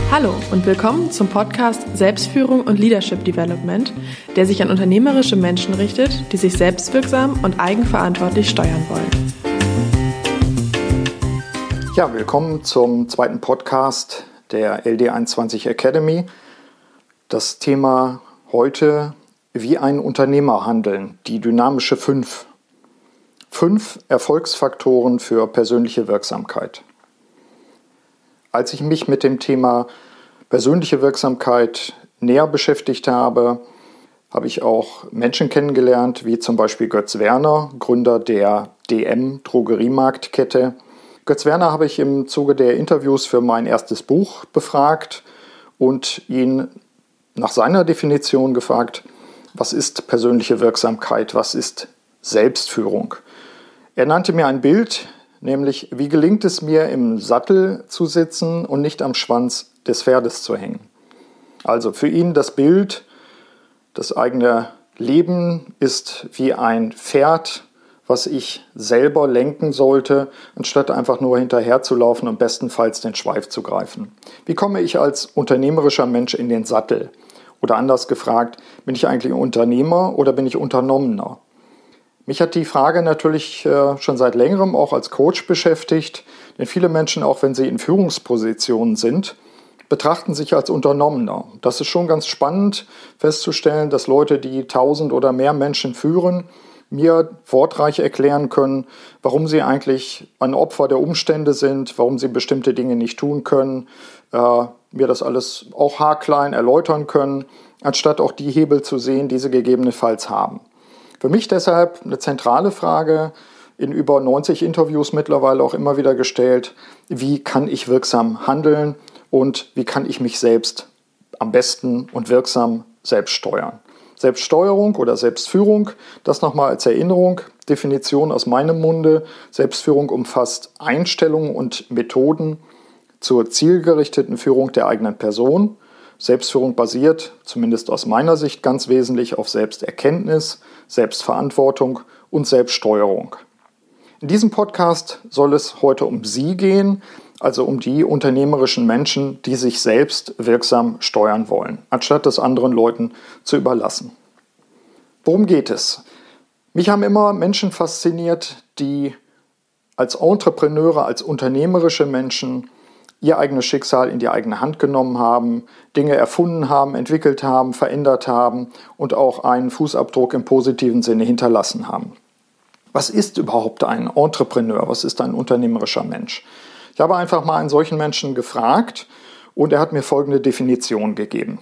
Hallo und willkommen zum Podcast Selbstführung und Leadership Development, der sich an unternehmerische Menschen richtet, die sich selbstwirksam und eigenverantwortlich steuern wollen. Ja, willkommen zum zweiten Podcast der LD21 Academy. Das Thema heute: Wie ein Unternehmer handeln, die dynamische 5. 5 Erfolgsfaktoren für persönliche Wirksamkeit. Als ich mich mit dem Thema persönliche Wirksamkeit näher beschäftigt habe, habe ich auch Menschen kennengelernt, wie zum Beispiel Götz Werner, Gründer der DM-Drogeriemarktkette. Götz Werner habe ich im Zuge der Interviews für mein erstes Buch befragt und ihn nach seiner Definition gefragt, was ist persönliche Wirksamkeit, was ist Selbstführung? Er nannte mir ein Bild, nämlich: Wie gelingt es mir, im Sattel zu sitzen und nicht am Schwanz des Pferdes zu hängen? Also für ihn das Bild, das eigene Leben ist wie ein Pferd, was ich selber lenken sollte, anstatt einfach nur hinterherzulaufen und bestenfalls den Schweif zu greifen. Wie komme ich als unternehmerischer Mensch in den Sattel? Oder anders gefragt, bin ich eigentlich Unternehmer oder bin ich Unternommener? Mich hat die Frage natürlich schon seit längerem auch als Coach beschäftigt, denn viele Menschen, auch wenn sie in Führungspositionen sind, betrachten sich als Unternommener. Das ist schon ganz spannend festzustellen, dass Leute, die 1000 oder mehr Menschen führen, mir wortreich erklären können, warum sie eigentlich ein Opfer der Umstände sind, warum sie bestimmte Dinge nicht tun können, mir das alles auch haarklein erläutern können, anstatt auch die Hebel zu sehen, die sie gegebenenfalls haben. Für mich deshalb eine zentrale Frage, in über 90 Interviews mittlerweile auch immer wieder gestellt: Wie kann ich wirksam handeln und wie kann ich mich selbst am besten und wirksam selbst steuern? Selbststeuerung oder Selbstführung, das nochmal als Erinnerung, Definition aus meinem Munde: Selbstführung umfasst Einstellungen und Methoden zur zielgerichteten Führung der eigenen Person. Selbstführung basiert, zumindest aus meiner Sicht, ganz wesentlich auf Selbsterkenntnis, Selbstverantwortung und Selbststeuerung. In diesem Podcast soll es heute um Sie gehen, also um die unternehmerischen Menschen, die sich selbst wirksam steuern wollen, anstatt es anderen Leuten zu überlassen. Worum geht es? Mich haben immer Menschen fasziniert, die als Entrepreneure, als unternehmerische Menschen ihr eigenes Schicksal in die eigene Hand genommen haben, Dinge erfunden haben, entwickelt haben, verändert haben und auch einen Fußabdruck im positiven Sinne hinterlassen haben. Was ist überhaupt ein Entrepreneur? Was ist ein unternehmerischer Mensch? Ich habe einfach mal einen solchen Menschen gefragt und er hat mir folgende Definition gegeben.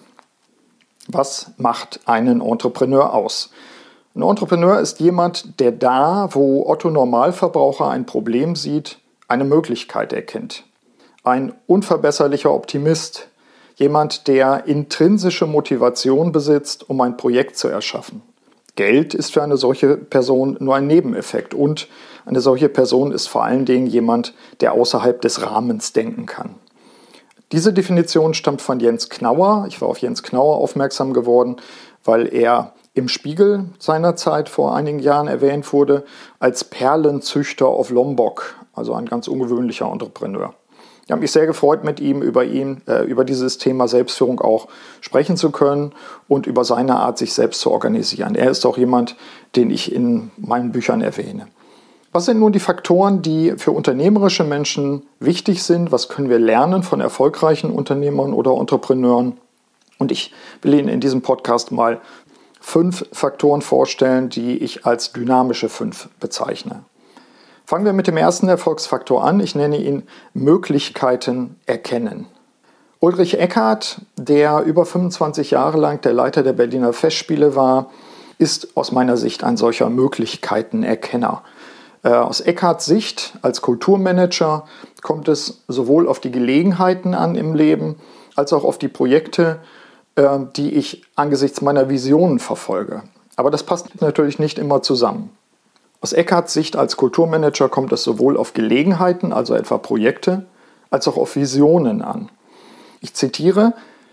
Was macht einen Entrepreneur aus? Ein Entrepreneur ist jemand, der da, wo Otto Normalverbraucher ein Problem sieht, eine Möglichkeit erkennt. Ein unverbesserlicher Optimist, jemand, der intrinsische Motivation besitzt, um ein Projekt zu erschaffen. Geld ist für eine solche Person nur ein Nebeneffekt und eine solche Person ist vor allen Dingen jemand, der außerhalb des Rahmens denken kann. Diese Definition stammt von Jens Knauer. Ich war auf Jens Knauer aufmerksam geworden, weil er im Spiegel seinerzeit vor einigen Jahren erwähnt wurde als Perlenzüchter auf Lombok, also ein ganz ungewöhnlicher Entrepreneur. Ich habe mich sehr gefreut, mit ihm über dieses Thema Selbstführung auch sprechen zu können und über seine Art, sich selbst zu organisieren. Er ist auch jemand, den ich in meinen Büchern erwähne. Was sind nun die Faktoren, die für unternehmerische Menschen wichtig sind? Was können wir lernen von erfolgreichen Unternehmern oder Entrepreneuren? Und ich will Ihnen in diesem Podcast mal 5 Faktoren vorstellen, die ich als dynamische 5 bezeichne. Fangen wir mit dem ersten Erfolgsfaktor an. Ich nenne ihn Möglichkeiten erkennen. Ulrich Eckhardt, der über 25 Jahre lang der Leiter der Berliner Festspiele war, ist aus meiner Sicht ein solcher Möglichkeitenerkenner. Aus Eckhardts Sicht als Kulturmanager kommt es sowohl auf die Gelegenheiten an im Leben, als auch auf die Projekte, die ich angesichts meiner Visionen verfolge. Aber das passt natürlich nicht immer zusammen. Aus Eckhardts Sicht als Kulturmanager kommt es sowohl auf Gelegenheiten, also etwa Projekte, als auch auf Visionen an. Ich zitiere: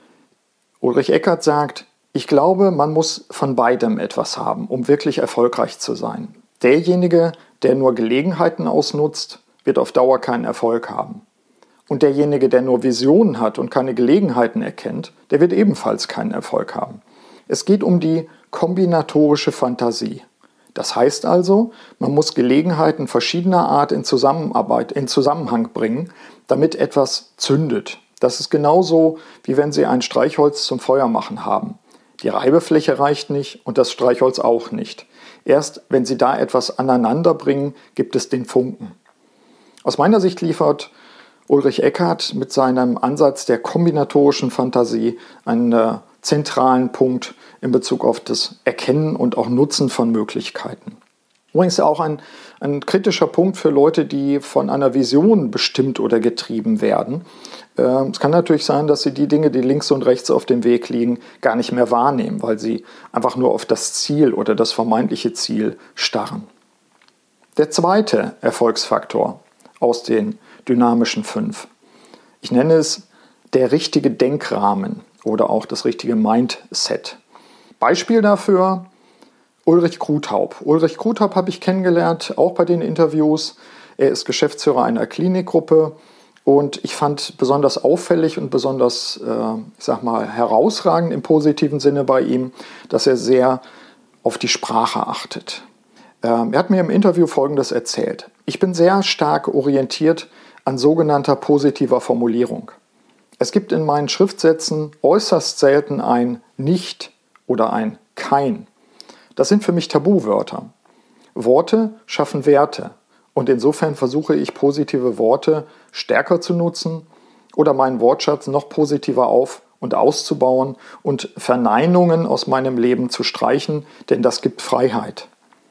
Ulrich Eckhardt sagt: Ich glaube, man muss von beidem etwas haben, um wirklich erfolgreich zu sein. Derjenige, der nur Gelegenheiten ausnutzt, wird auf Dauer keinen Erfolg haben. Und derjenige, der nur Visionen hat und keine Gelegenheiten erkennt, der wird ebenfalls keinen Erfolg haben. Es geht um die kombinatorische Fantasie. Das heißt also, man muss Gelegenheiten verschiedener Art in Zusammenhang bringen, damit etwas zündet. Das ist genauso, wie wenn Sie ein Streichholz zum Feuermachen haben. Die Reibefläche reicht nicht und das Streichholz auch nicht. Erst wenn Sie da etwas aneinander bringen, gibt es den Funken. Aus meiner Sicht liefert Ulrich Eckhardt mit seinem Ansatz der kombinatorischen Fantasie einen zentralen Punkt in Bezug auf das Erkennen und auch Nutzen von Möglichkeiten. Übrigens auch ein kritischer Punkt für Leute, die von einer Vision bestimmt oder getrieben werden. Es kann natürlich sein, dass sie die Dinge, die links und rechts auf dem Weg liegen, gar nicht mehr wahrnehmen, weil sie einfach nur auf das Ziel oder das vermeintliche Ziel starren. Der zweite Erfolgsfaktor aus den dynamischen 5. Ich nenne es der richtige Denkrahmen oder auch das richtige Mindset. Beispiel dafür Ulrich Kruthaub. Ulrich Kruthaub habe ich kennengelernt, auch bei den Interviews. Er ist Geschäftsführer einer Klinikgruppe und ich fand besonders auffällig und besonders, herausragend im positiven Sinne bei ihm, dass er sehr auf die Sprache achtet. Er hat mir im Interview Folgendes erzählt. Ich bin sehr stark orientiert an sogenannter positiver Formulierung. Es gibt in meinen Schriftsätzen äußerst selten ein Nicht oder ein Kein. Das sind für mich Tabuwörter. Worte schaffen Werte und insofern versuche ich positive Worte stärker zu nutzen oder meinen Wortschatz noch positiver auf- und auszubauen und Verneinungen aus meinem Leben zu streichen, denn das gibt Freiheit.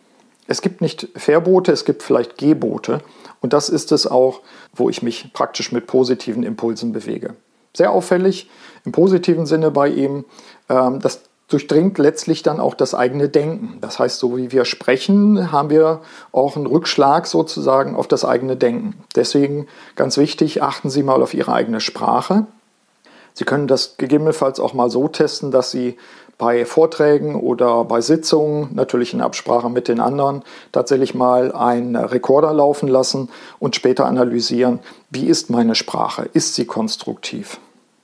Es gibt nicht Verbote, es gibt vielleicht Gebote und das ist es auch, wo ich mich praktisch mit positiven Impulsen bewege. Sehr auffällig im positiven Sinne bei ihm, das durchdringt letztlich dann auch das eigene Denken. Das heißt, so wie wir sprechen, haben wir auch einen Rückschlag sozusagen auf das eigene Denken. Deswegen ganz wichtig, achten Sie mal auf Ihre eigene Sprache. Sie können das gegebenenfalls auch mal so testen, dass Sie bei Vorträgen oder bei Sitzungen, natürlich in Absprache mit den anderen, tatsächlich mal einen Rekorder laufen lassen und später analysieren, wie ist meine Sprache? Ist sie konstruktiv?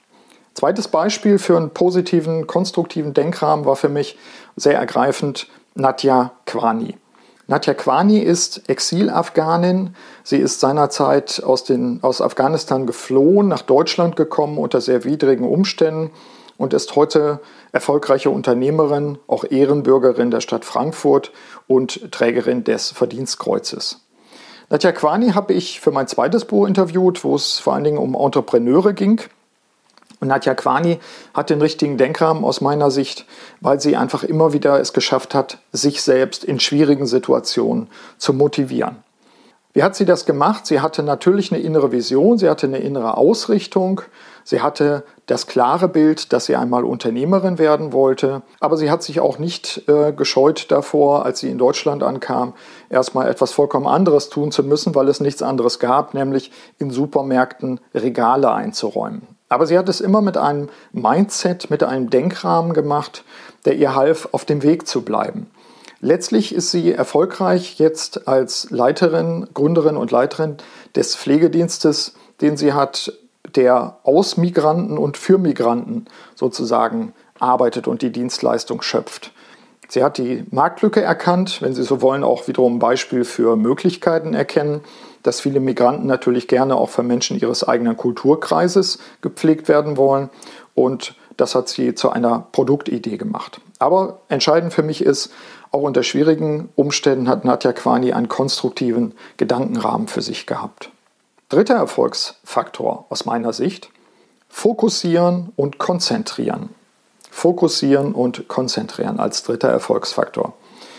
Zweites Beispiel für einen positiven, konstruktiven Denkrahmen war für mich sehr ergreifend Nadia Kwani. Nadia Kwani ist Exil-Afghanin. Sie ist seinerzeit aus Afghanistan geflohen, nach Deutschland gekommen unter sehr widrigen Umständen und ist heute erfolgreiche Unternehmerin, auch Ehrenbürgerin der Stadt Frankfurt und Trägerin des Verdienstkreuzes. Nadia Kwani habe ich für mein zweites Buch interviewt, wo es vor allen Dingen um Entrepreneure ging. Und Nadia Kwani hat den richtigen Denkrahmen aus meiner Sicht, weil sie einfach immer wieder es geschafft hat, sich selbst in schwierigen Situationen zu motivieren. Wie hat sie das gemacht? Sie hatte natürlich eine innere Vision, sie hatte eine innere Ausrichtung, sie hatte das klare Bild, dass sie einmal Unternehmerin werden wollte, aber sie hat sich auch nicht gescheut davor, als sie in Deutschland ankam, erstmal etwas vollkommen anderes tun zu müssen, weil es nichts anderes gab, nämlich in Supermärkten Regale einzuräumen. Aber sie hat es immer mit einem Mindset, mit einem Denkrahmen gemacht, der ihr half, auf dem Weg zu bleiben. Letztlich ist sie erfolgreich jetzt als Leiterin, Gründerin und Leiterin des Pflegedienstes, den sie hat, der aus Migranten und für Migranten sozusagen arbeitet und die Dienstleistung schöpft. Sie hat die Marktlücke erkannt, wenn Sie so wollen, auch wiederum ein Beispiel für Möglichkeiten erkennen, dass viele Migranten natürlich gerne auch von Menschen ihres eigenen Kulturkreises gepflegt werden wollen. Und das hat sie zu einer Produktidee gemacht. Aber entscheidend für mich ist, auch unter schwierigen Umständen hat Nadia Kwani einen konstruktiven Gedankenrahmen für sich gehabt. Dritter Erfolgsfaktor aus meiner Sicht: Fokussieren und konzentrieren. Fokussieren und konzentrieren als dritter Erfolgsfaktor.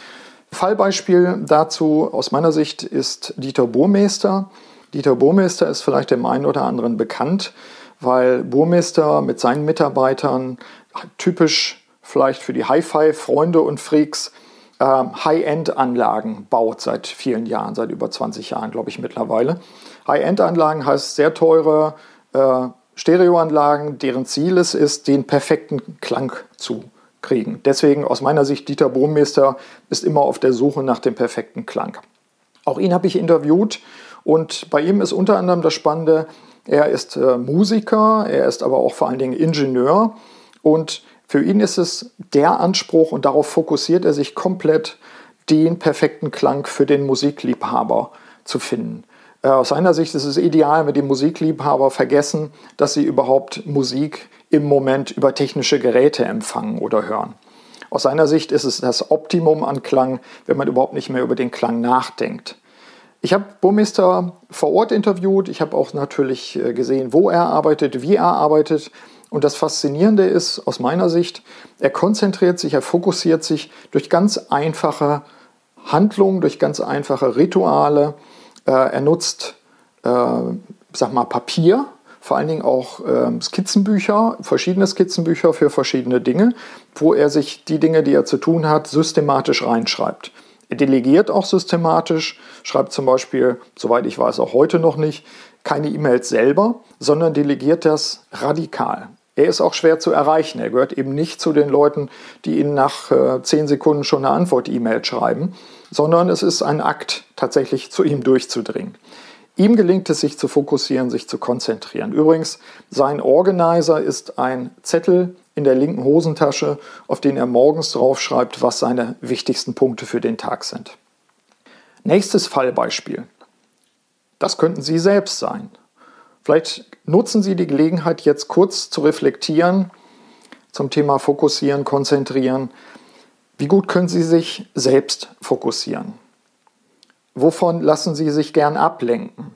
Fallbeispiel dazu aus meiner Sicht ist Dieter Burmester. Dieter Burmester ist vielleicht dem einen oder anderen bekannt, weil Burmester mit seinen Mitarbeitern typisch vielleicht für die Hi-Fi-Freunde und Freaks High-End-Anlagen baut seit vielen Jahren, seit über 20 Jahren, glaube ich mittlerweile. High-End-Anlagen heißt sehr teure Stereoanlagen, deren Ziel es ist, den perfekten Klang zu kriegen. Deswegen aus meiner Sicht, Dieter Burmester ist immer auf der Suche nach dem perfekten Klang. Auch ihn habe ich interviewt und bei ihm ist unter anderem das Spannende, Er ist Musiker, er ist aber auch vor allen Dingen Ingenieur und für ihn ist es der Anspruch und darauf fokussiert er sich komplett, den perfekten Klang für den Musikliebhaber zu finden. Aus seiner Sicht ist es ideal, wenn die Musikliebhaber vergessen, dass sie überhaupt Musik im Moment über technische Geräte empfangen oder hören. Aus seiner Sicht ist es das Optimum an Klang, wenn man überhaupt nicht mehr über den Klang nachdenkt. Ich habe Burmester vor Ort interviewt, ich habe auch natürlich gesehen, wo er arbeitet, wie er arbeitet. Und das Faszinierende ist aus meiner Sicht, er konzentriert sich, er fokussiert sich durch ganz einfache Handlungen, durch ganz einfache Rituale. Er nutzt, Papier, vor allen Dingen auch Skizzenbücher, verschiedene Skizzenbücher für verschiedene Dinge, wo er sich die Dinge, die er zu tun hat, systematisch reinschreibt. Er delegiert auch systematisch, schreibt zum Beispiel, soweit ich weiß, auch heute noch nicht, keine E-Mails selber, sondern delegiert das radikal. Er ist auch schwer zu erreichen. Er gehört eben nicht zu den Leuten, die Ihnen nach 10 Sekunden schon eine Antwort-E-Mail schreiben, sondern es ist ein Akt, tatsächlich zu ihm durchzudringen. Ihm gelingt es, sich zu fokussieren, sich zu konzentrieren. Übrigens, sein Organizer ist ein Zettel in der linken Hosentasche, auf den er morgens draufschreibt, was seine wichtigsten Punkte für den Tag sind. Nächstes Fallbeispiel. Das könnten Sie selbst sein. Vielleicht nutzen Sie die Gelegenheit, jetzt kurz zu reflektieren zum Thema Fokussieren, Konzentrieren. Wie gut können Sie sich selbst fokussieren? Wovon lassen Sie sich gern ablenken?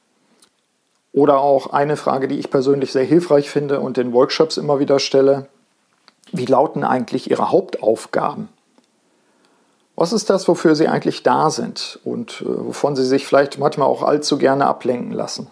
Oder auch eine Frage, die ich persönlich sehr hilfreich finde und in Workshops immer wieder stelle: Wie lauten eigentlich Ihre Hauptaufgaben? Was ist das, wofür Sie eigentlich da sind und wovon Sie sich vielleicht manchmal auch allzu gerne ablenken lassen?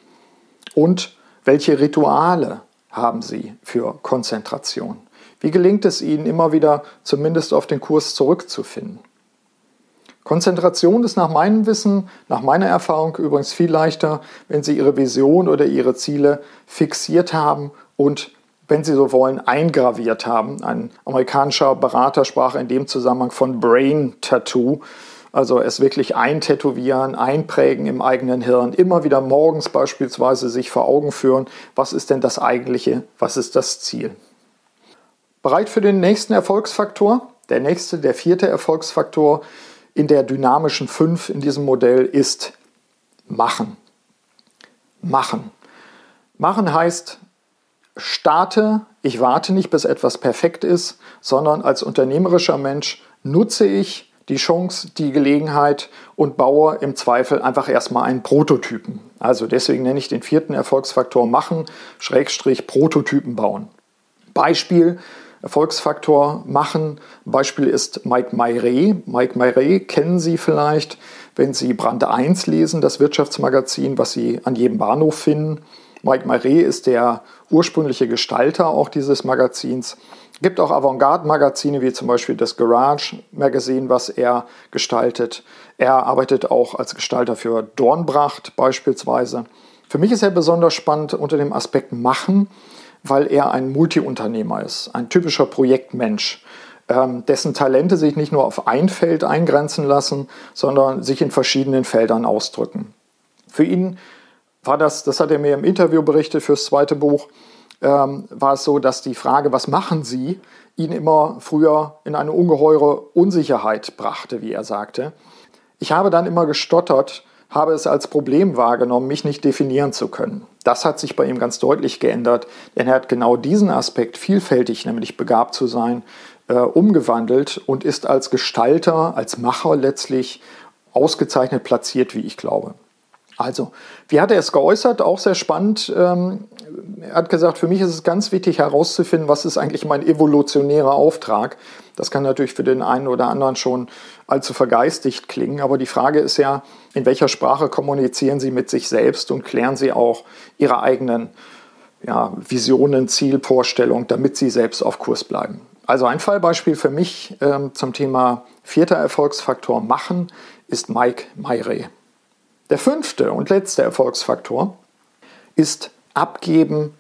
Und welche Rituale haben Sie für Konzentration? Wie gelingt es Ihnen, immer wieder zumindest auf den Kurs zurückzufinden? Konzentration ist nach meinem Wissen, nach meiner Erfahrung übrigens viel leichter, wenn Sie Ihre Vision oder Ihre Ziele fixiert haben und, wenn Sie so wollen, eingraviert haben. Ein amerikanischer Berater sprach in dem Zusammenhang von Brain Tattoo, also es wirklich eintätowieren, einprägen im eigenen Hirn, immer wieder morgens beispielsweise sich vor Augen führen, was ist denn das Eigentliche, was ist das Ziel. Bereit für den nächsten Erfolgsfaktor? Der 4. Erfolgsfaktor in der dynamischen 5 in diesem Modell ist Machen. Machen. Machen heißt, starte, ich warte nicht, bis etwas perfekt ist, sondern als unternehmerischer Mensch nutze ich die Chance, die Gelegenheit und baue im Zweifel einfach erstmal einen Prototypen. Also deswegen nenne ich den 4. Erfolgsfaktor Machen, Prototypen bauen. Beispiel, Erfolgsfaktor Machen. Beispiel ist Mike Mayre. Mike Mayre kennen Sie vielleicht, wenn Sie Brand 1 lesen, das Wirtschaftsmagazin, was Sie an jedem Bahnhof finden. Mike Mayre ist der ursprüngliche Gestalter auch dieses Magazins. Es gibt auch Avantgarde-Magazine wie zum Beispiel das Garage Magazine, was er gestaltet. Er arbeitet auch als Gestalter für Dornbracht beispielsweise. Für mich ist er besonders spannend unter dem Aspekt Machen, weil er ein Multiunternehmer ist, ein typischer Projektmensch, dessen Talente sich nicht nur auf ein Feld eingrenzen lassen, sondern sich in verschiedenen Feldern ausdrücken. Für ihn war das hat er mir im Interview berichtet fürs 2. Buch, war es so, dass die Frage, was machen Sie, ihn immer früher in eine ungeheure Unsicherheit brachte, wie er sagte. Ich habe dann immer gestottert, habe es als Problem wahrgenommen, mich nicht definieren zu können. Das hat sich bei ihm ganz deutlich geändert, denn er hat genau diesen Aspekt, vielfältig nämlich begabt zu sein, umgewandelt und ist als Gestalter, als Macher letztlich ausgezeichnet platziert, wie ich glaube. Also, wie hat er es geäußert? Auch sehr spannend. Er hat gesagt, für mich ist es ganz wichtig herauszufinden, was ist eigentlich mein evolutionärer Auftrag. Das kann natürlich für den einen oder anderen schon allzu vergeistigt klingen, aber die Frage ist ja, in welcher Sprache kommunizieren Sie mit sich selbst und klären Sie auch Ihre eigenen Visionen, Zielvorstellungen, damit Sie selbst auf Kurs bleiben. Also ein Fallbeispiel für mich zum Thema 4. Erfolgsfaktor Machen ist Mike Mayre. Der 5. und letzte Erfolgsfaktor ist Abgeben,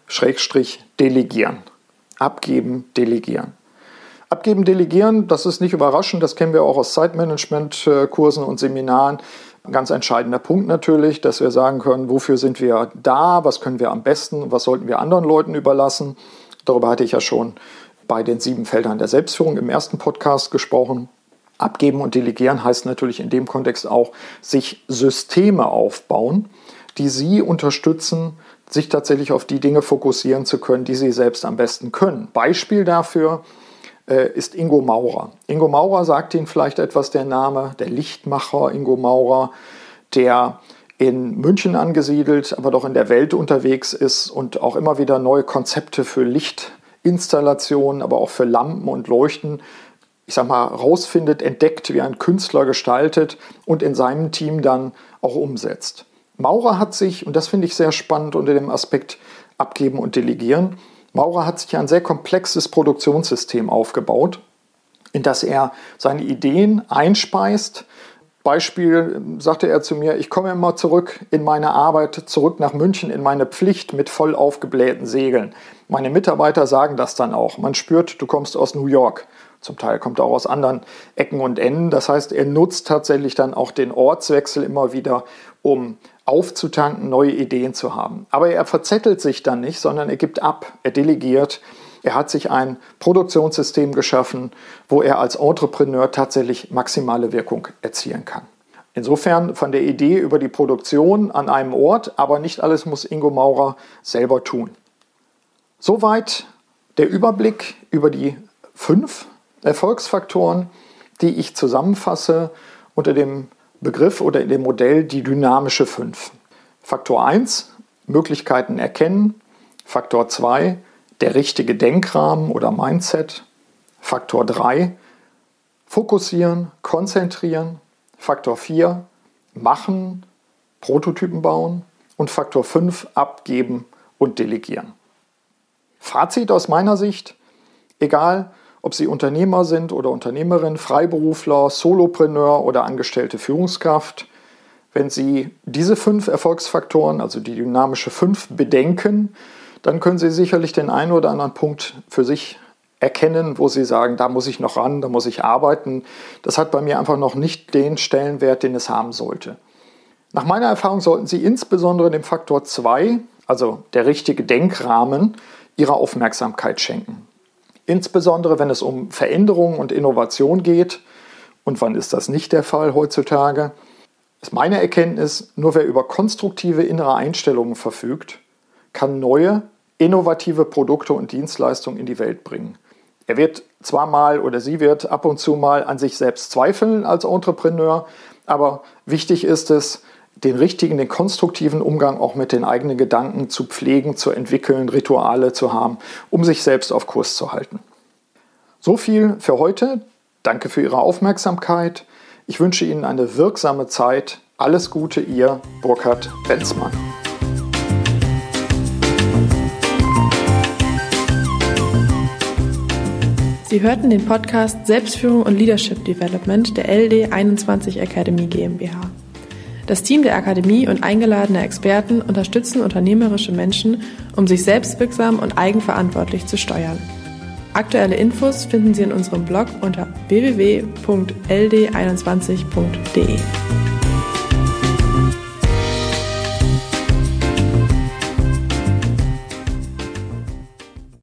Delegieren. Abgeben, Delegieren. Abgeben, Delegieren, das ist nicht überraschend, das kennen wir auch aus Zeitmanagement-Kursen und Seminaren. Ein ganz entscheidender Punkt natürlich, dass wir sagen können, wofür sind wir da, was können wir am besten, was sollten wir anderen Leuten überlassen. Darüber hatte ich ja schon bei den 7 Feldern der Selbstführung im ersten Podcast gesprochen. Abgeben und delegieren heißt natürlich in dem Kontext auch, sich Systeme aufbauen, die Sie unterstützen, sich tatsächlich auf die Dinge fokussieren zu können, die Sie selbst am besten können. Beispiel dafür ist Ingo Maurer. Ingo Maurer sagt Ihnen vielleicht etwas, der Name, der Lichtmacher Ingo Maurer, der in München angesiedelt, aber doch in der Welt unterwegs ist und auch immer wieder neue Konzepte für Lichtinstallationen, aber auch für Lampen und Leuchten, rausfindet, entdeckt, wie ein Künstler gestaltet und in seinem Team dann auch umsetzt. Maurer hat sich, und das finde ich sehr spannend unter dem Aspekt Abgeben und Delegieren, Maurer hat sich ein sehr komplexes Produktionssystem aufgebaut, in das er seine Ideen einspeist. Beispiel sagte er zu mir, ich komme immer zurück in meine Arbeit, zurück nach München in meine Pflicht mit voll aufgeblähten Segeln. Meine Mitarbeiter sagen das dann auch. Man spürt, du kommst aus New York. Zum Teil kommt er auch aus anderen Ecken und Enden. Das heißt, er nutzt tatsächlich dann auch den Ortswechsel immer wieder, um aufzutanken, neue Ideen zu haben. Aber er verzettelt sich dann nicht, sondern er gibt ab, er delegiert. Er hat sich ein Produktionssystem geschaffen, wo er als Entrepreneur tatsächlich maximale Wirkung erzielen kann. Insofern von der Idee über die Produktion an einem Ort, aber nicht alles muss Ingo Maurer selber tun. Soweit der Überblick über die 5 Erfolgsfaktoren, die ich zusammenfasse unter dem Begriff oder in dem Modell die dynamische 5. Faktor 1, Möglichkeiten erkennen. Faktor 2, der richtige Denkrahmen oder Mindset. Faktor 3, fokussieren, konzentrieren. Faktor 4, machen, Prototypen bauen. Und Faktor 5, abgeben und delegieren. Fazit aus meiner Sicht, egal ob Sie Unternehmer sind oder Unternehmerin, Freiberufler, Solopreneur oder angestellte Führungskraft, wenn Sie diese 5 Erfolgsfaktoren, also die dynamische 5, bedenken, dann können Sie sicherlich den einen oder anderen Punkt für sich erkennen, wo Sie sagen, da muss ich noch ran, da muss ich arbeiten. Das hat bei mir einfach noch nicht den Stellenwert, den es haben sollte. Nach meiner Erfahrung sollten Sie insbesondere dem Faktor 2, also der richtige Denkrahmen, Ihre Aufmerksamkeit schenken. Insbesondere, wenn es um Veränderung und Innovation geht. Und wann ist das nicht der Fall heutzutage? Ist meine Erkenntnis, nur wer über konstruktive innere Einstellungen verfügt, kann neue, innovative Produkte und Dienstleistungen in die Welt bringen. Er wird zwar mal oder sie wird ab und zu mal an sich selbst zweifeln als Entrepreneur, aber wichtig ist es, den richtigen, den konstruktiven Umgang auch mit den eigenen Gedanken zu pflegen, zu entwickeln, Rituale zu haben, um sich selbst auf Kurs zu halten. So viel für heute. Danke für Ihre Aufmerksamkeit. Ich wünsche Ihnen eine wirksame Zeit. Alles Gute, Ihr Burkhard Benzmann. Sie hörten den Podcast Selbstführung und Leadership Development der LD21 Academy GmbH. Das Team der Akademie und eingeladene Experten unterstützen unternehmerische Menschen, um sich selbstwirksam und eigenverantwortlich zu steuern. Aktuelle Infos finden Sie in unserem Blog unter www.ld21.de.